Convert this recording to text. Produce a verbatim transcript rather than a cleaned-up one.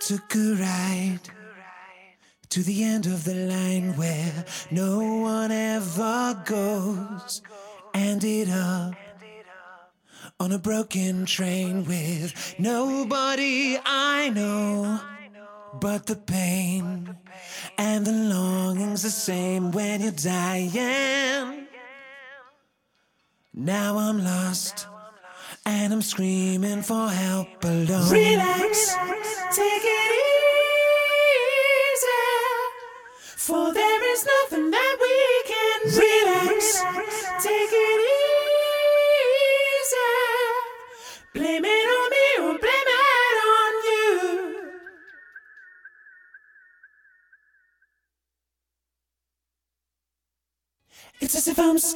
Took a ride to the end of the line where no one ever goes. Ended up on a broken train with nobody I know. But the pain and the longing's the same when you're dying. Now I'm lost and I'm screaming for help alone. Relax, take it easy, for there is nothing that we can do. Relax, take it easy, blame it on me or blame it on you. It's as if I'm